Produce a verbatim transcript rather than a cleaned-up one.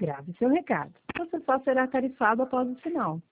Grave seu recado. Você só será tarifado após o sinal.